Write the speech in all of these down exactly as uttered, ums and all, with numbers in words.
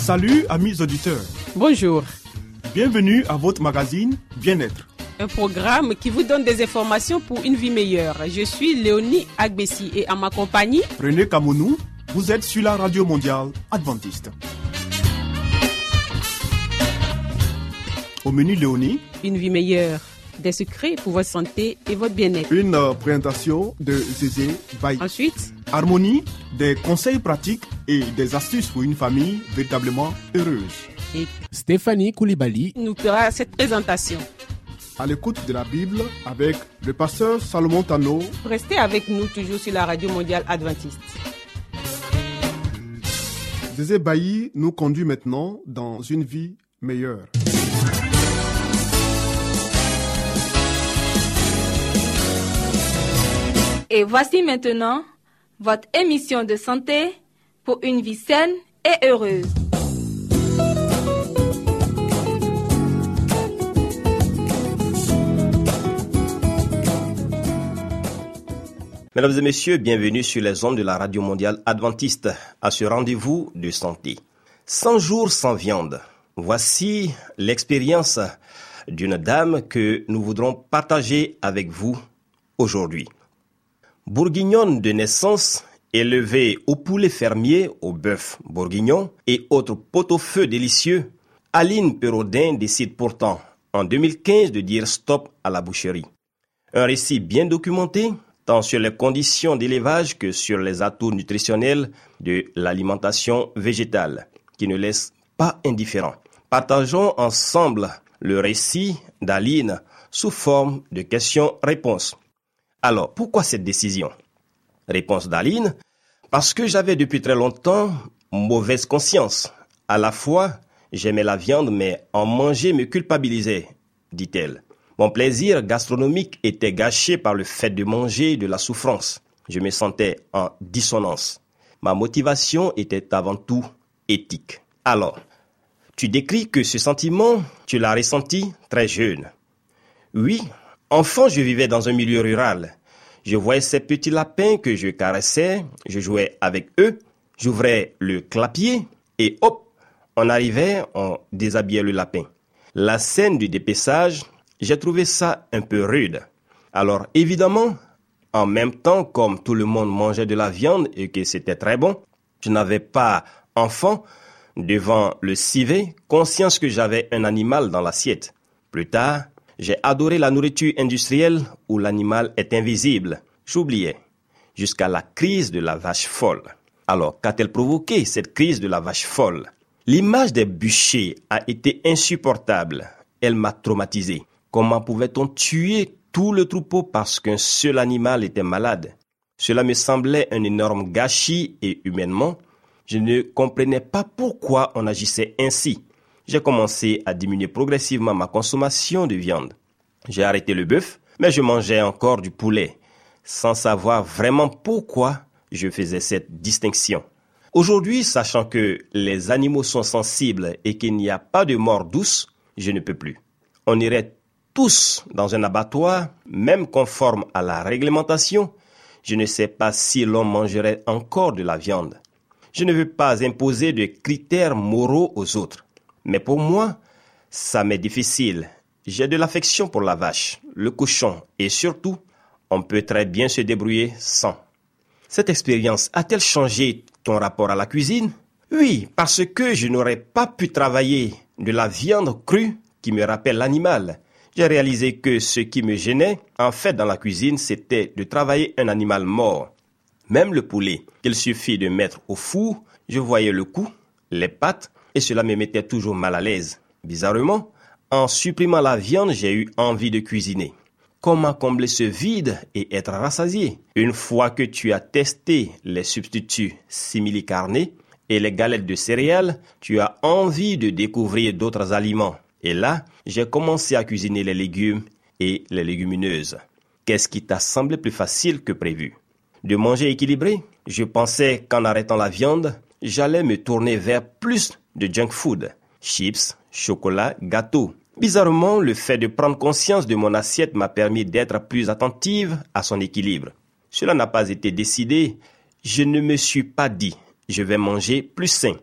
Salut amis auditeurs. Bonjour. Bienvenue à votre magazine Bien-être. Un programme qui vous donne des informations pour une vie meilleure. Je suis Léonie Agbessi et à ma compagnie, René Kamounou, vous êtes sur la radio mondiale adventiste. Au menu Léonie, une vie meilleure, des secrets pour votre santé et votre bien-être. Une euh, présentation de Zézé Baye. Ensuite, Harmonie, des conseils pratiques et des astuces pour une famille véritablement heureuse. Et Stéphanie Koulibaly nous fera cette présentation. À l'écoute de la Bible avec le pasteur Salomon Tano. Restez avec nous toujours sur la radio mondiale adventiste. Zézé Baye nous conduit maintenant dans une vie meilleure. Et voici maintenant votre émission de santé pour une vie saine et heureuse. Mesdames et messieurs, bienvenue sur les ondes de la radio mondiale adventiste à ce rendez-vous de santé. cent jours sans viande. Voici l'expérience d'une dame que nous voudrons partager avec vous aujourd'hui. Bourguignonne de naissance, élevée au poulet fermier, au bœuf bourguignon et autres pot-au-feu délicieux, Aline Perraudin décide pourtant en deux mille quinze de dire stop à la boucherie. Un récit bien documenté, tant sur les conditions d'élevage que sur les atouts nutritionnels de l'alimentation végétale, qui ne laisse pas indifférent. Partageons ensemble le récit d'Aline sous forme de questions-réponses. Alors, pourquoi cette décision? Réponse d'Aline, parce que j'avais depuis très longtemps mauvaise conscience. À la fois, j'aimais la viande, mais en manger me culpabilisait, dit-elle. Mon plaisir gastronomique était gâché par le fait de manger de la souffrance. Je me sentais en dissonance. Ma motivation était avant tout éthique. Alors, tu décris que ce sentiment, tu l'as ressenti très jeune. Oui, enfant, je vivais dans un milieu rural. Je voyais ces petits lapins que je caressais, je jouais avec eux, j'ouvrais le clapier et hop, on arrivait, on déshabillait le lapin. La scène du dépeçage, j'ai trouvé ça un peu rude. Alors évidemment, en même temps, comme tout le monde mangeait de la viande et que c'était très bon, je n'avais pas, enfant, devant le civet, conscience que j'avais un animal dans l'assiette. Plus tard, j'ai adoré la nourriture industrielle où l'animal est invisible. J'oubliais. Jusqu'à la crise de la vache folle. Alors, qu'a-t-elle provoqué, cette crise de la vache folle? L'image des bûchers a été insupportable. Elle m'a traumatisé. Comment pouvait-on tuer tout le troupeau parce qu'un seul animal était malade? Cela me semblait un énorme gâchis et humainement, je ne comprenais pas pourquoi on agissait ainsi. J'ai commencé à diminuer progressivement ma consommation de viande. J'ai arrêté le bœuf, mais je mangeais encore du poulet, sans savoir vraiment pourquoi je faisais cette distinction. Aujourd'hui, sachant que les animaux sont sensibles et qu'il n'y a pas de mort douce, je ne peux plus. On irait tous dans un abattoir, même conforme à la réglementation. Je ne sais pas si l'on mangerait encore de la viande. Je ne veux pas imposer de critères moraux aux autres. Mais pour moi, ça m'est difficile. J'ai de l'affection pour la vache, le cochon et surtout, on peut très bien se débrouiller sans. Cette expérience a-t-elle changé ton rapport à la cuisine? Oui, parce que je n'aurais pas pu travailler de la viande crue qui me rappelle l'animal. J'ai réalisé que ce qui me gênait, en fait, dans la cuisine, c'était de travailler un animal mort. Même le poulet, qu'il suffit de mettre au four, je voyais le cou, les pattes, et cela me mettait toujours mal à l'aise. Bizarrement, en supprimant la viande, j'ai eu envie de cuisiner. Comment combler ce vide et être rassasié? Une fois que tu as testé les substituts simili-carnés et les galettes de céréales, tu as envie de découvrir d'autres aliments. Et là, j'ai commencé à cuisiner les légumes et les légumineuses. Qu'est-ce qui t'a semblé plus facile que prévu? De manger équilibré? Je pensais qu'en arrêtant la viande, j'allais me tourner vers plus de junk food, chips, chocolat, gâteaux. Bizarrement, le fait de prendre conscience de mon assiette m'a permis d'être plus attentive à son équilibre. Cela n'a pas été décidé. Je ne me suis pas dit, je vais manger plus sain.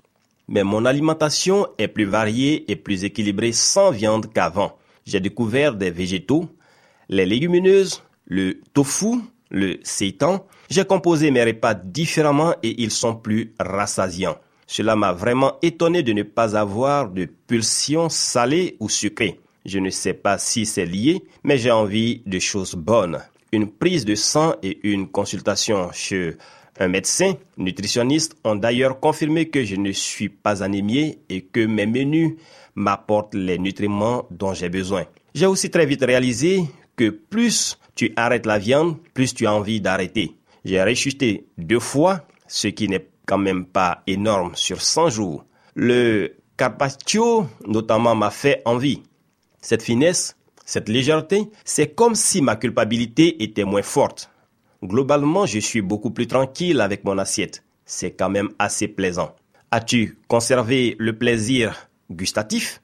mais mon alimentation est plus variée et plus équilibrée sans viande qu'avant. J'ai découvert des végétaux, les légumineuses, le tofu, le seitan. J'ai composé mes repas différemment et ils sont plus rassasiants. Cela m'a vraiment étonné de ne pas avoir de pulsion salée ou sucrée. Je ne sais pas si c'est lié, mais j'ai envie de choses bonnes. Une prise de sang et une consultation chez un médecin nutritionniste ont d'ailleurs confirmé que je ne suis pas anémié et que mes menus m'apportent les nutriments dont j'ai besoin. J'ai aussi très vite réalisé que plus tu arrêtes la viande, plus tu as envie d'arrêter. J'ai rechuté deux fois, ce qui n'est quand même pas énorme sur cent jours. Le carpaccio, notamment, m'a fait envie. Cette finesse, cette légèreté, c'est comme si ma culpabilité était moins forte. Globalement, je suis beaucoup plus tranquille avec mon assiette. C'est quand même assez plaisant. As-tu conservé le plaisir gustatif?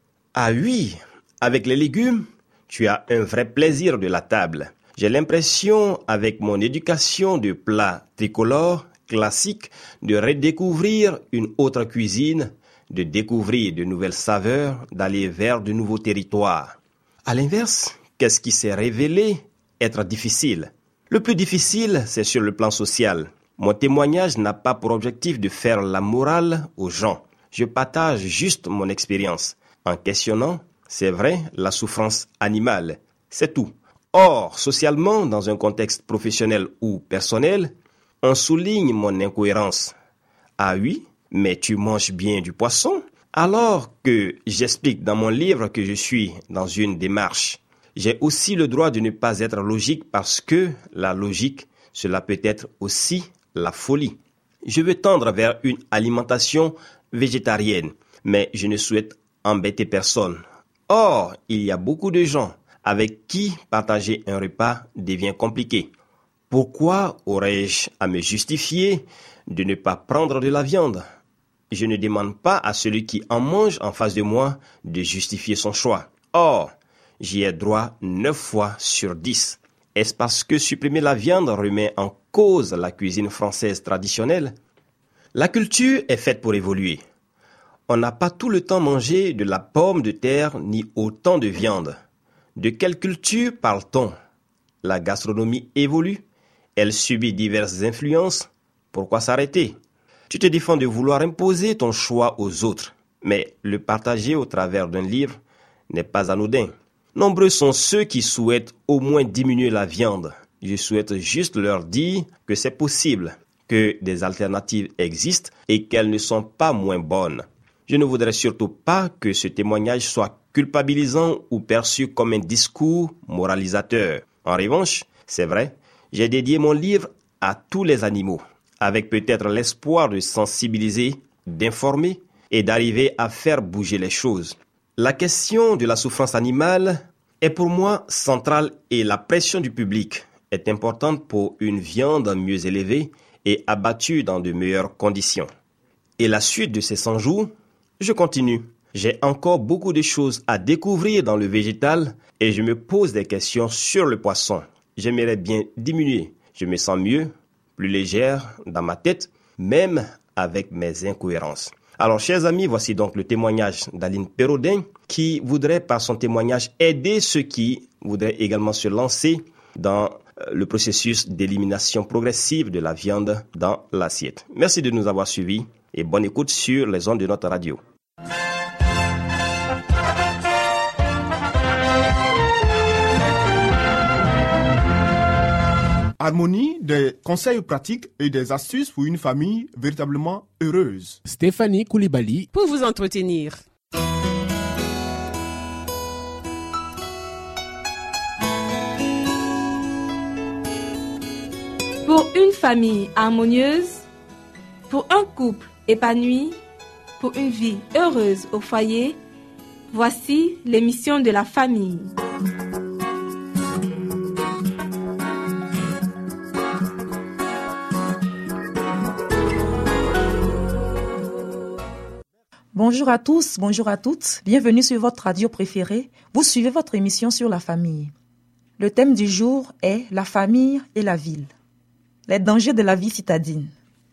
Ah oui, avec les légumes, tu as un vrai plaisir de la table. J'ai l'impression, avec mon éducation de plats tricolores, classiques, de redécouvrir une autre cuisine, de découvrir de nouvelles saveurs, d'aller vers de nouveaux territoires. À l'inverse, qu'est-ce qui s'est révélé être difficile? Le plus difficile, c'est sur le plan social. Mon témoignage n'a pas pour objectif de faire la morale aux gens. Je partage juste mon expérience. En questionnant, c'est vrai, la souffrance animale. C'est tout. Or, socialement, dans un contexte professionnel ou personnel, on souligne mon incohérence. Ah oui, mais tu manges bien du poisson? Alors que j'explique dans mon livre que je suis dans une démarche. J'ai aussi le droit de ne pas être logique parce que la logique, cela peut être aussi la folie. Je veux tendre vers une alimentation végétarienne, mais je ne souhaite embêter personne. Or, il y a beaucoup de gens avec qui partager un repas devient compliqué. Pourquoi aurais-je à me justifier de ne pas prendre de la viande? Je ne demande pas à celui qui en mange en face de moi de justifier son choix. Or, j'y ai droit neuf fois sur dix. Est-ce parce que supprimer la viande remet en cause la cuisine française traditionnelle? La culture est faite pour évoluer. On n'a pas tout le temps mangé de la pomme de terre ni autant de viande. De quelle culture parle-t-on? La gastronomie évolue. Elle subit diverses influences. Pourquoi s'arrêter? Tu te défends de vouloir imposer ton choix aux autres, mais le partager au travers d'un livre n'est pas anodin. Nombreux sont ceux qui souhaitent au moins diminuer la viande. Je souhaite juste leur dire que c'est possible, que des alternatives existent et qu'elles ne sont pas moins bonnes. Je ne voudrais surtout pas que ce témoignage soit culpabilisant ou perçu comme un discours moralisateur. En revanche, c'est vrai, j'ai dédié mon livre à tous les animaux, avec peut-être l'espoir de sensibiliser, d'informer et d'arriver à faire bouger les choses. La question de la souffrance animale est pour moi centrale et la pression du public est importante pour une viande mieux élevée et abattue dans de meilleures conditions. Et la suite de ces cent jours, je continue. J'ai encore beaucoup de choses à découvrir dans le végétal et je me pose des questions sur le poisson. J'aimerais bien diminuer. Je me sens mieux, plus légère dans ma tête, même avec mes incohérences. Alors, chers amis, voici donc le témoignage d'Aline Perraudin qui voudrait, par son témoignage, aider ceux qui voudraient également se lancer dans le processus d'élimination progressive de la viande dans l'assiette. Merci de nous avoir suivis et bonne écoute sur les ondes de notre radio. Harmonie, des conseils pratiques et des astuces pour une famille véritablement heureuse. Stéphanie Koulibaly pour vous entretenir. Pour une famille harmonieuse, pour un couple épanoui, pour une vie heureuse au foyer, voici l'émission de la famille. Bonjour à tous, bonjour à toutes, bienvenue sur votre radio préférée. Vous suivez votre émission sur la famille. Le thème du jour est la famille et la ville. Les dangers de la vie citadine.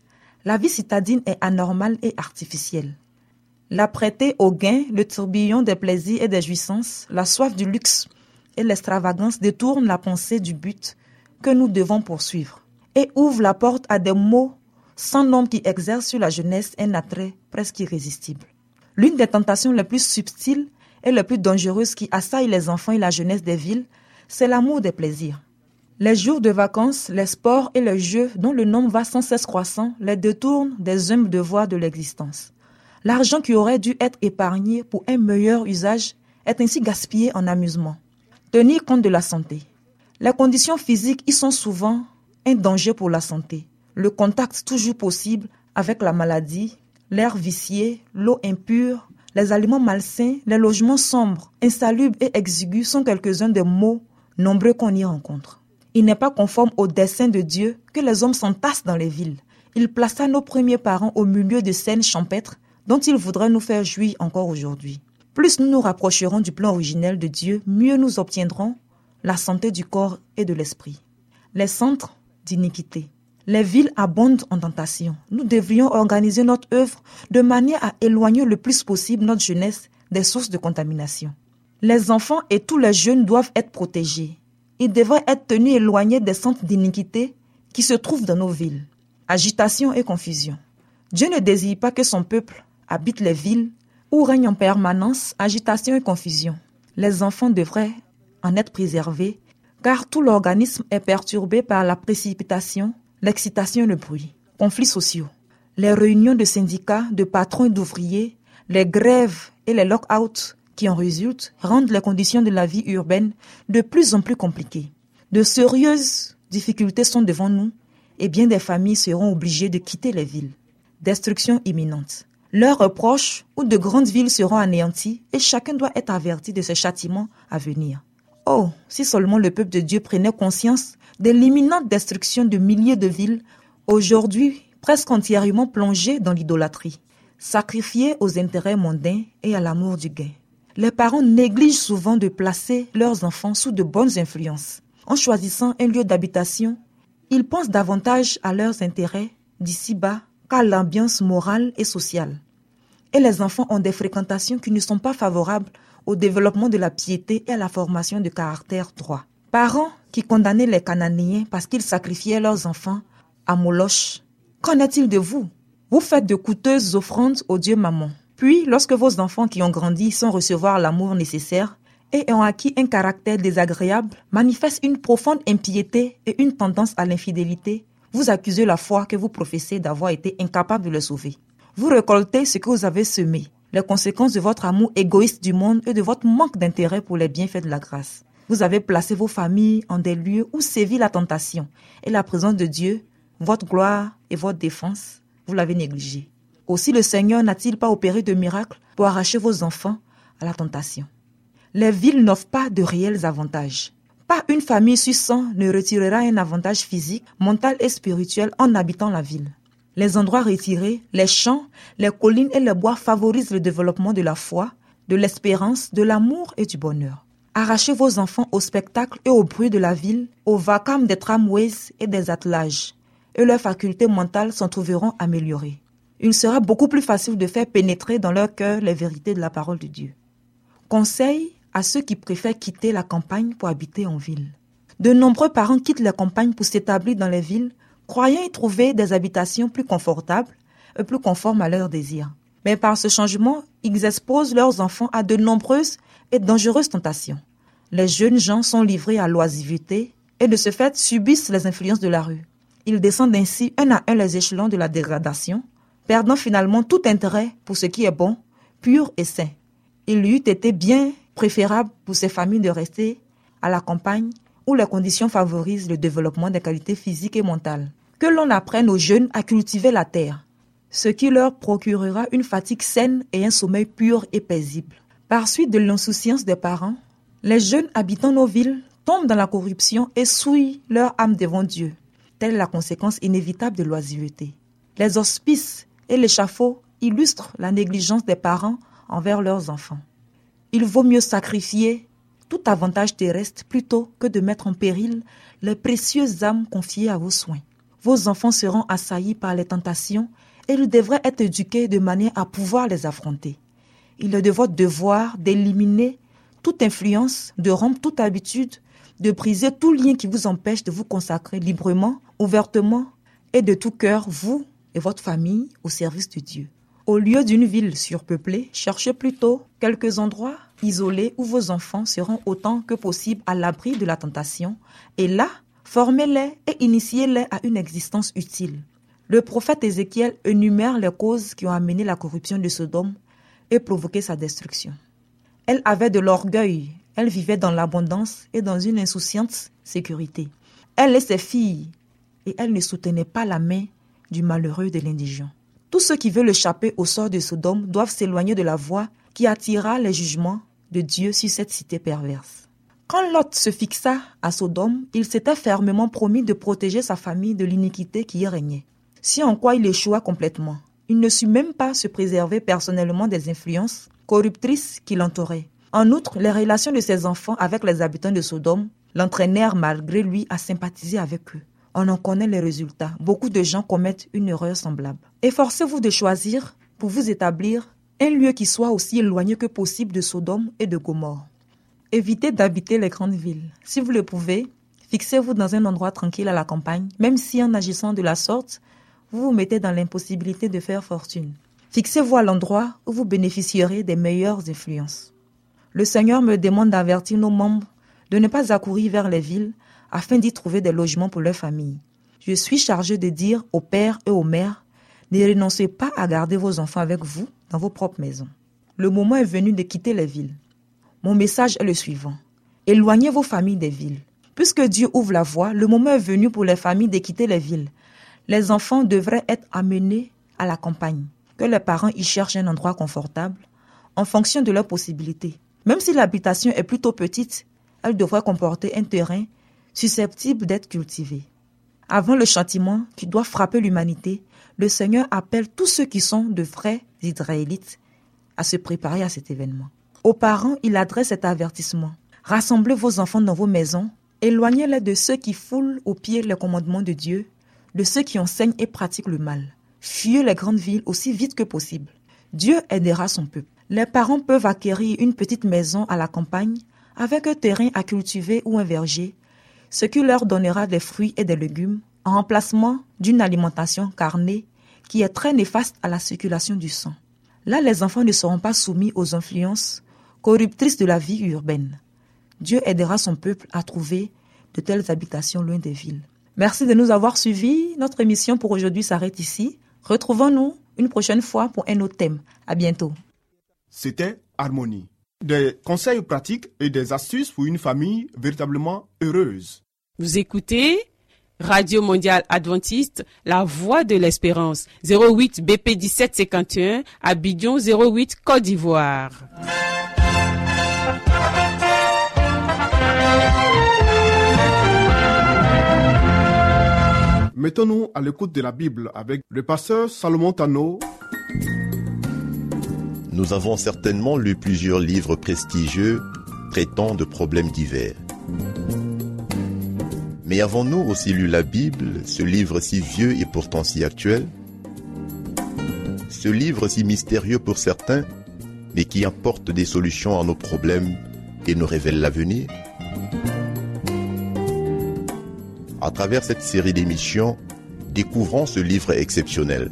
La vie citadine est anormale et artificielle. L'apprêté au gain, le tourbillon des plaisirs et des jouissances, la soif du luxe et l'extravagance détournent la pensée du but que nous devons poursuivre et ouvrent la porte à des maux sans nombre qui exercent sur la jeunesse un attrait presque irrésistible. L'une des tentations les plus subtiles et les plus dangereuses qui assaillent les enfants et la jeunesse des villes, c'est l'amour des plaisirs. Les jours de vacances, les sports et les jeux dont le nombre va sans cesse croissant les détournent des humbles devoirs de l'existence. L'argent qui aurait dû être épargné pour un meilleur usage est ainsi gaspillé en amusement. Tenir compte de la santé. Les conditions physiques y sont souvent un danger pour la santé. Le contact toujours possible avec la maladie, l'air vicié, l'eau impure, les aliments malsains, les logements sombres, insalubres et exigus sont quelques-uns des maux nombreux qu'on y rencontre. Il n'est pas conforme au dessein de Dieu que les hommes s'entassent dans les villes. Il plaça nos premiers parents au milieu de scènes champêtres dont il voudrait nous faire jouir encore aujourd'hui. Plus nous nous rapprocherons du plan originel de Dieu, mieux nous obtiendrons la santé du corps et de l'esprit. Les centres d'iniquité. Les villes abondent en tentations. Nous devrions organiser notre œuvre de manière à éloigner le plus possible notre jeunesse des sources de contamination. Les enfants et tous les jeunes doivent être protégés. Ils devraient être tenus éloignés des centres d'iniquité qui se trouvent dans nos villes. Agitation et confusion. Dieu ne désire pas que son peuple habite les villes où règne en permanence agitation et confusion. Les enfants devraient en être préservés car tout l'organisme est perturbé par la précipitation, l'excitation et le bruit. Conflits sociaux. Les réunions de syndicats, de patrons et d'ouvriers, les grèves et les lock-outs qui en résultent rendent les conditions de la vie urbaine de plus en plus compliquées. De sérieuses difficultés sont devant nous et bien des familles seront obligées de quitter les villes. Destruction imminente. Leurs proches ou de grandes villes seront anéanties et chacun doit être averti de ce châtiment à venir. Oh, si seulement le peuple de Dieu prenait conscience de l'imminente destruction de milliers de villes, aujourd'hui presque entièrement plongées dans l'idolâtrie, sacrifiées aux intérêts mondains et à l'amour du gain. Les parents négligent souvent de placer leurs enfants sous de bonnes influences. En choisissant un lieu d'habitation, ils pensent davantage à leurs intérêts d'ici-bas qu'à l'ambiance morale et sociale. Et les enfants ont des fréquentations qui ne sont pas favorables au développement de la piété et à la formation de caractère droit. Parents qui condamnaient les Cananéens parce qu'ils sacrifiaient leurs enfants à Moloch, qu'en est-il de vous? Vous faites de coûteuses offrandes au dieu Mammon. Puis, lorsque vos enfants qui ont grandi sans recevoir l'amour nécessaire et ont acquis un caractère désagréable, manifestent une profonde impiété et une tendance à l'infidélité, vous accusez la foi que vous professez d'avoir été incapable de le sauver. Vous récoltez ce que vous avez semé, les conséquences de votre amour égoïste du monde et de votre manque d'intérêt pour les bienfaits de la grâce. Vous avez placé vos familles en des lieux où sévit la tentation et la présence de Dieu, votre gloire et votre défense, vous l'avez négligé. Aussi le Seigneur n'a-t-il pas opéré de miracles pour arracher vos enfants à la tentation? Les villes n'offrent pas de réels avantages. Pas une famille sur cent ne retirera un avantage physique, mental et spirituel en habitant la ville. Les endroits retirés, les champs, les collines et les bois favorisent le développement de la foi, de l'espérance, de l'amour et du bonheur. Arrachez vos enfants au spectacle et au bruit de la ville, au vacarme des tramways et des attelages, et leurs facultés mentales s'en trouveront améliorées. Il sera beaucoup plus facile de faire pénétrer dans leur cœur les vérités de la parole de Dieu. Conseil à ceux qui préfèrent quitter la campagne pour habiter en ville. De nombreux parents quittent la campagne pour s'établir dans les villes, croyant y trouver des habitations plus confortables et plus conformes à leurs désirs. Mais par ce changement, ils exposent leurs enfants à de nombreuses et dangereuses tentations. Les jeunes gens sont livrés à l'oisiveté et de ce fait subissent les influences de la rue. Ils descendent ainsi un à un les échelons de la dégradation, perdant finalement tout intérêt pour ce qui est bon, pur et sain. Il lui eût été bien préférable pour ces familles de rester à la campagne où les conditions favorisent le développement des qualités physiques et mentales. Que l'on apprenne aux jeunes à cultiver la terre, ce qui leur procurera une fatigue saine et un sommeil pur et paisible. Par suite de l'insouciance des parents, les jeunes habitant nos villes tombent dans la corruption et souillent leur âme devant Dieu. Telle est la conséquence inévitable de l'oisiveté. Les hospices et l'échafaud illustrent la négligence des parents envers leurs enfants. Il vaut mieux sacrifier tout avantage terrestre plutôt que de mettre en péril les précieuses âmes confiées à vos soins. vos enfants seront assaillis par les tentations et ils devraient être éduqués de manière à pouvoir les affronter. Il est de votre devoir d'éliminer toute influence, de rompre toute habitude, de briser tout lien qui vous empêche de vous consacrer librement, ouvertement et de tout cœur, vous et votre famille, au service de Dieu. Au lieu d'une ville surpeuplée, cherchez plutôt quelques endroits isolés où vos enfants seront autant que possible à l'abri de la tentation et là, formez-les et initiez-les à une existence utile. Le prophète Ézéchiel énumère les causes qui ont amené la corruption de Sodome et provoqué sa destruction. Elle avait de l'orgueil, elle vivait dans l'abondance et dans une insouciante sécurité. Elle et ses filles, et elle ne soutenait pas la main du malheureux de l'indigent. Tous ceux qui veulent échapper au sort de Sodome doivent s'éloigner de la voie qui attira les jugements de Dieu sur cette cité perverse. Quand Lot se fixa à Sodome, il s'était fermement promis de protéger sa famille de l'iniquité qui y régnait. Si en quoi il échoua complètement, il ne sut même pas se préserver personnellement des influences corruptrices qui l'entouraient. En outre, les relations de ses enfants avec les habitants de Sodome l'entraînèrent malgré lui à sympathiser avec eux. On en connaît les résultats. Beaucoup de gens commettent une erreur semblable. Efforcez-vous de choisir pour vous établir un lieu qui soit aussi éloigné que possible de Sodome et de Gomorrhe. Évitez d'habiter les grandes villes. Si vous le pouvez, fixez-vous dans un endroit tranquille à la campagne, même si en agissant de la sorte, vous vous mettez dans l'impossibilité de faire fortune. Fixez-vous à l'endroit où vous bénéficierez des meilleures influences. Le Seigneur me demande d'avertir nos membres de ne pas accourir vers les villes afin d'y trouver des logements pour leur famille. Je suis chargé de dire aux pères et aux mères, ne renoncez pas à garder vos enfants avec vous dans vos propres maisons. Le moment est venu de quitter les villes. Mon message est le suivant. Éloignez vos familles des villes. Puisque Dieu ouvre la voie, le moment est venu pour les familles de quitter les villes. Les enfants devraient être amenés à la campagne, que les parents y cherchent un endroit confortable en fonction de leurs possibilités. Même si l'habitation est plutôt petite, elle devrait comporter un terrain susceptible d'être cultivé. Avant le châtiment qui doit frapper l'humanité, le Seigneur appelle tous ceux qui sont de vrais Israélites à se préparer à cet événement. Aux parents, il adresse cet avertissement. Rassemblez vos enfants dans vos maisons, éloignez-les de ceux qui foulent aux pieds les commandements de Dieu, de ceux qui enseignent et pratiquent le mal. Fuyez les grandes villes aussi vite que possible. Dieu aidera son peuple. Les parents peuvent acquérir une petite maison à la campagne avec un terrain à cultiver ou un verger, ce qui leur donnera des fruits et des légumes en remplacement d'une alimentation carnée qui est très néfaste à la circulation du sang. Là, les enfants ne seront pas soumis aux influences corruptrices de la vie urbaine. Dieu aidera son peuple à trouver de telles habitations loin des villes. Merci de nous avoir suivis. Notre émission pour aujourd'hui s'arrête ici. Retrouvons-nous une prochaine fois pour un autre thème. À bientôt. C'était Harmonie. Des conseils pratiques et des astuces pour une famille véritablement heureuse. Vous écoutez Radio Mondiale Adventiste, la voix de l'espérance, zéro huit B P dix-sept cinquante et un, Abidjan zéro huit, Côte d'Ivoire. Mettons-nous à l'écoute de la Bible avec le pasteur Salomon Tano. Nous avons certainement lu plusieurs livres prestigieux traitant de problèmes divers. Mais avons-nous aussi lu la Bible, ce livre si vieux et pourtant si actuel? Ce livre si mystérieux pour certains, mais qui apporte des solutions à nos problèmes et nous révèle l'avenir? À travers cette série d'émissions, découvrons ce livre exceptionnel.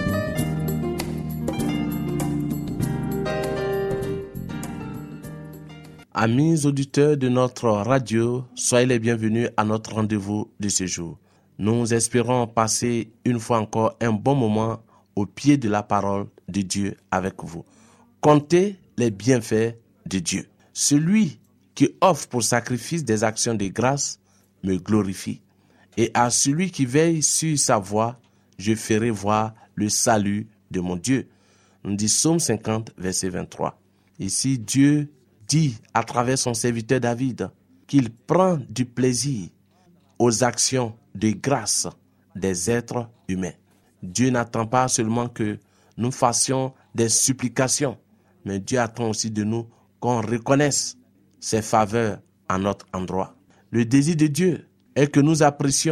Amis auditeurs de notre radio, soyez les bienvenus à notre rendez-vous de ce jour. Nous espérons passer une fois encore un bon moment au pied de la parole de Dieu avec vous. Comptez les bienfaits de Dieu. Celui qui offre pour sacrifice des actions de grâce me glorifie. Et à celui qui veille sur sa voie, je ferai voir le salut de mon Dieu. On dit Psaume cinquante, verset vingt-trois. Ici, Dieu dit à travers son serviteur David qu'il prend du plaisir aux actions de grâce des êtres humains. Dieu n'attend pas seulement que nous fassions des supplications, mais Dieu attend aussi de nous qu'on reconnaisse ses faveurs à notre endroit. Le désir de Dieu est que nous apprécions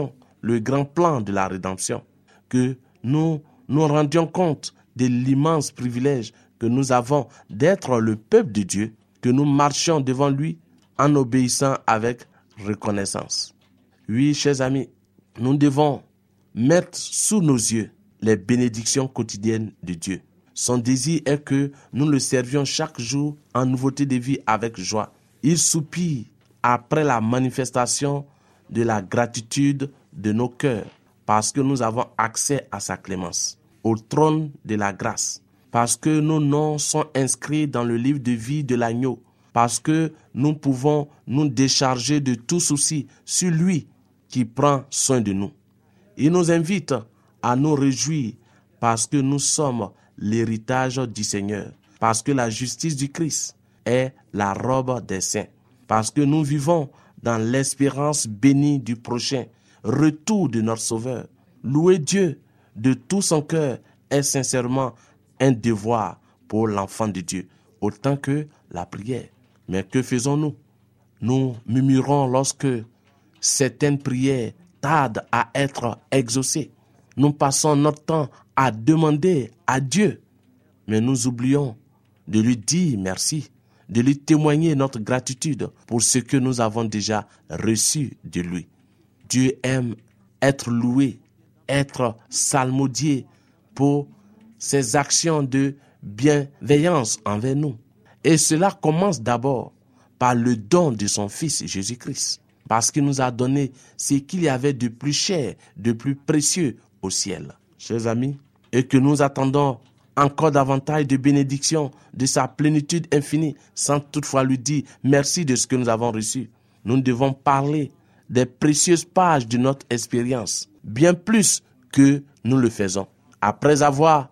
le grand plan de la rédemption, que nous nous rendions compte de l'immense privilège que nous avons d'être le peuple de Dieu, que nous marchions devant lui en obéissant avec reconnaissance. Oui, chers amis, nous devons mettre sous nos yeux les bénédictions quotidiennes de Dieu. Son désir est que nous le servions chaque jour en nouveauté de vie avec joie. Il soupire après la manifestation de la gratitude de nos cœurs parce que nous avons accès à sa clémence, au trône de la grâce, parce que nos noms sont inscrits dans le livre de vie de l'agneau, parce que nous pouvons nous décharger de tout souci sur lui qui prend soin de nous. Il nous invite à nous réjouir parce que nous sommes l'héritage du Seigneur, parce que la justice du Christ est la robe des saints, parce que nous vivons dans l'espérance bénie du prochain retour de notre Sauveur. Louer Dieu de tout son cœur est sincèrement un devoir pour l'enfant de Dieu, autant que la prière. Mais que faisons-nous? Nous murmurons lorsque certaines prières tardent à être exaucées. Nous passons notre temps à demander à Dieu, mais nous oublions de lui dire merci, de lui témoigner notre gratitude pour ce que nous avons déjà reçu de lui. Dieu aime être loué, être salmodié pour ses actions de bienveillance envers nous. Et cela commence d'abord par le don de son Fils Jésus-Christ, parce qu'il nous a donné ce qu'il y avait de plus cher, de plus précieux au ciel. Chers amis, et que nous attendons encore davantage de bénédictions de sa plénitude infinie, sans toutefois lui dire merci de ce que nous avons reçu. Nous devons parler des précieuses pages de notre expérience, bien plus que nous le faisons. Après avoir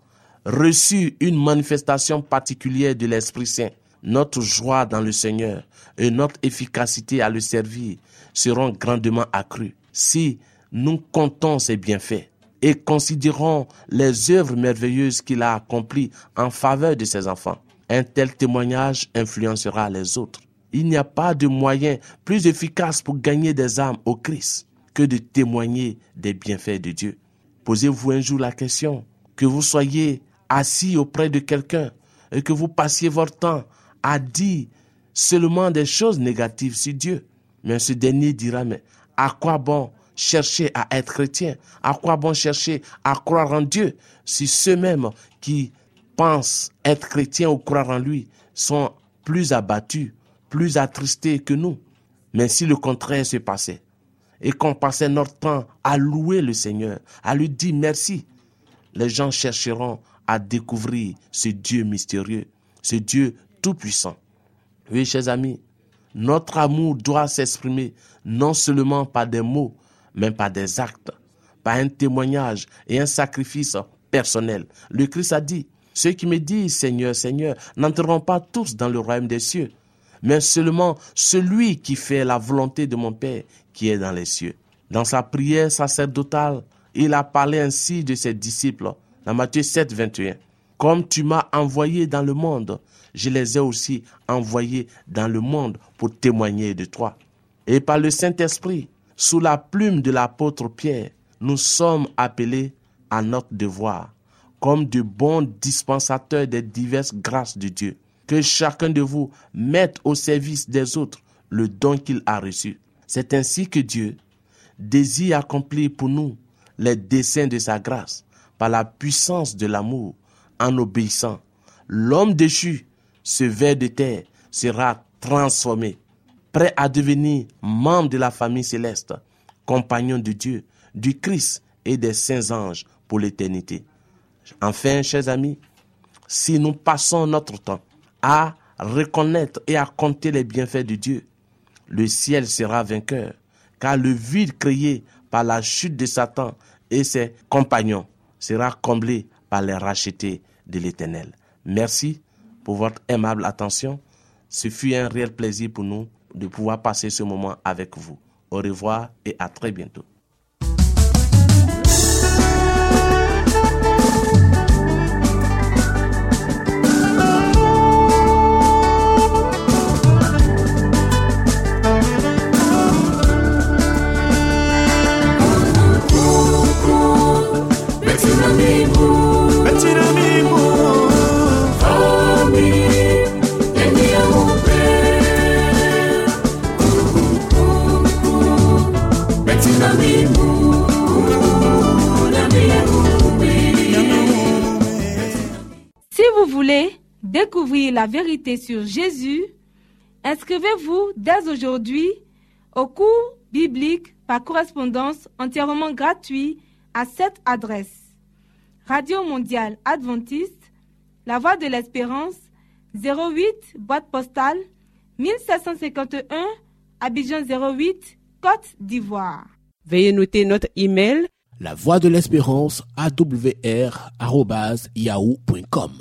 reçu une manifestation particulière de l'Esprit Saint, notre joie dans le Seigneur et notre efficacité à le servir seront grandement accrues si nous comptons ses bienfaits et considérons les œuvres merveilleuses qu'il a accomplies en faveur de ses enfants. Un tel témoignage influencera les autres. Il n'y a pas de moyen plus efficace pour gagner des âmes au Christ que de témoigner des bienfaits de Dieu. Posez-vous un jour la question, que vous soyez assis auprès de quelqu'un et que vous passiez votre temps à dire seulement des choses négatives sur Dieu. Mais ce dernier dira, mais à quoi bon chercher à être chrétien? À quoi bon chercher à croire en Dieu si ceux-mêmes qui pensent être chrétiens ou croire en lui sont plus abattus, plus attristés que nous? Mais si le contraire se passait et qu'on passait notre temps à louer le Seigneur, à lui dire merci, les gens chercheront à découvrir ce Dieu mystérieux, ce Dieu tout-puissant. Oui, chers amis, notre amour doit s'exprimer non seulement par des mots, mais par des actes, par un témoignage et un sacrifice personnel. Le Christ a dit, ceux qui me disent Seigneur, Seigneur, n'entreront pas tous dans le royaume des cieux, mais seulement celui qui fait la volonté de mon Père qui est dans les cieux. Dans sa prière sacerdotale, il a parlé ainsi de ses disciples, dans Matthieu sept, vingt et un. Comme tu m'as envoyé dans le monde, je les ai aussi envoyés dans le monde pour témoigner de toi. Et par le Saint-Esprit, sous la plume de l'apôtre Pierre, nous sommes appelés à notre devoir, comme de bons dispensateurs des diverses grâces de Dieu, que chacun de vous mette au service des autres le don qu'il a reçu. C'est ainsi que Dieu désire accomplir pour nous les desseins de sa grâce, par la puissance de l'amour, en obéissant. L'homme déchu, ce ver de terre, sera transformé, prêt à devenir membre de la famille céleste, compagnon de Dieu, du Christ et des saints anges pour l'éternité. Enfin, chers amis, si nous passons notre temps à reconnaître et à compter les bienfaits de Dieu, le ciel sera vainqueur, car le vide créé par la chute de Satan et ses compagnons sera comblé par les rachetés de l'Éternel. Merci pour votre aimable attention. Ce fut un réel plaisir pour nous de pouvoir passer ce moment avec vous. Au revoir et à très bientôt. Si vous voulez découvrir la vérité sur Jésus, inscrivez-vous dès aujourd'hui au cours biblique par correspondance entièrement gratuit à cette adresse: Radio Mondiale Adventiste, La Voix de l'Espérance, zéro huit, boîte postale, mille sept cent cinquante et un, Abidjan zéro huit, Côte d'Ivoire. Veuillez noter notre email: La Voix de l'Espérance A W R arobase yahoo point com.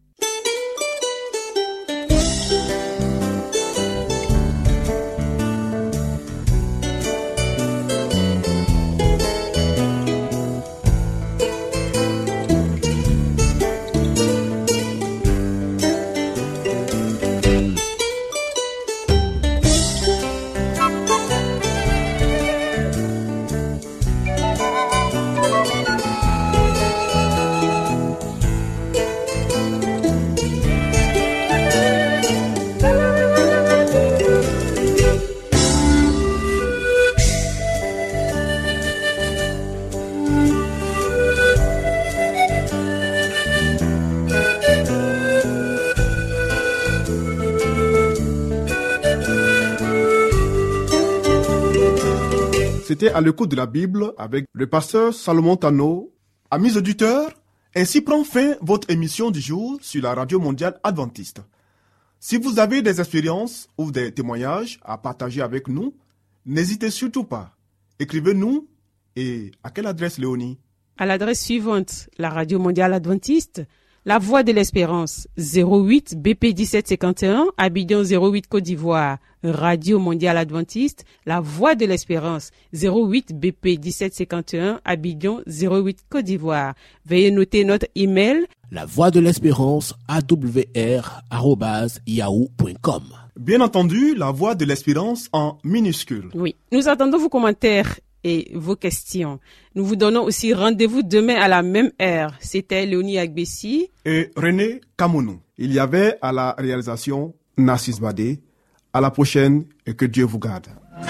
C'était à l'écoute de la Bible avec le pasteur Salomon Tano. Amis auditeurs, ainsi prend fin votre émission du jour sur la Radio Mondiale Adventiste. Si vous avez des expériences ou des témoignages à partager avec nous, n'hésitez surtout pas. Écrivez-nous. Et à quelle adresse, Léonie? À l'adresse suivante: la Radio Mondiale Adventiste, La Voix de l'Espérance, zéro huit B P dix-sept cinquante et un, Abidjan zéro huit, Côte d'Ivoire. Radio Mondiale Adventiste, La Voix de l'Espérance, zéro huit B P dix-sept cinquante et un, Abidjan zéro huit, Côte d'Ivoire. Veuillez noter notre email: La Voix de l'Espérance A W R arobase yahoo point com. Bien entendu, La Voix de l'Espérance en minuscule. Oui, nous attendons vos commentaires et vos questions. Nous vous donnons aussi rendez-vous demain à la même heure. C'était Léonie Agbessi et René Kamounou. Il y avait à la réalisation Narcisse Badé. À la prochaine et que Dieu vous garde.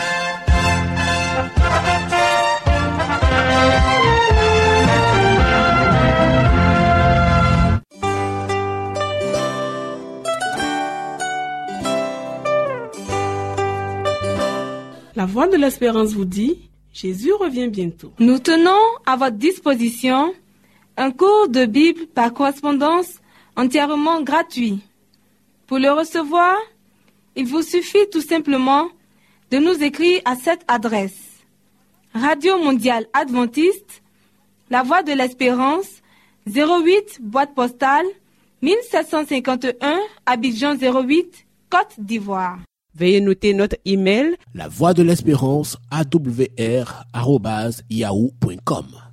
La Voix de l'Espérance vous dit: Jésus revient bientôt. Nous tenons à votre disposition un cours de Bible par correspondance entièrement gratuit. Pour le recevoir, il vous suffit tout simplement de nous écrire à cette adresse: Radio Mondiale Adventiste, La Voix de l'Espérance, zéro huit, boîte postale, mille sept cent cinquante et un, Abidjan zéro huit, Côte d'Ivoire. Veuillez noter notre email: La Voix de l'Espérance A W R arobase yahoo point com.